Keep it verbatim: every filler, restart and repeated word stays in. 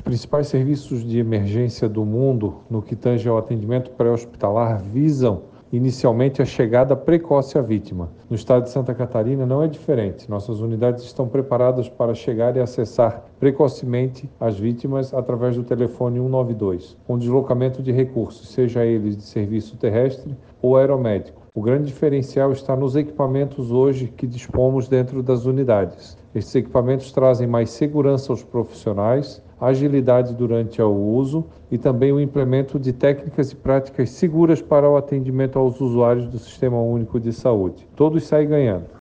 principais serviços de emergência do mundo, no que tange ao atendimento pré-hospitalar, visam inicialmente a chegada precoce à vítima. No estado de Santa Catarina não é diferente. Nossas unidades estão preparadas para chegar e acessar precocemente as vítimas através do telefone cento e noventa e dois, com deslocamento de recursos, seja eles de serviço terrestre ou aeromédico. O grande diferencial está nos equipamentos hoje que dispomos dentro das unidades. Estes equipamentos trazem mais segurança aos profissionais, agilidade durante o uso e também o implemento de técnicas e práticas seguras para o atendimento aos usuários do Sistema Único de Saúde. Todos saem ganhando.